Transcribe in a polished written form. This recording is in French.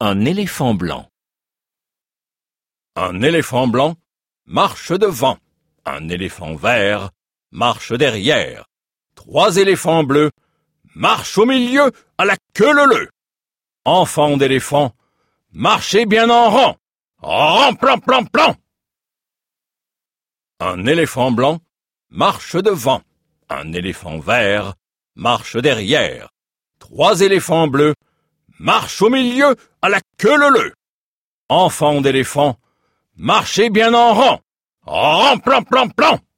Un éléphant blanc. Un éléphant blanc marche devant. Un éléphant vert marche derrière. 3 éléphants bleus marchent au milieu à la queue leu-leu. Enfants d'éléphants, marchez bien en rang. Rang, plan, plan, plan. Un éléphant blanc marche devant. Un éléphant vert marche derrière. 3 éléphants bleus marchent au milieu à la queue leu-leu. Enfants d'éléphants, marchez bien en rang. Rang, plan, plan, plan.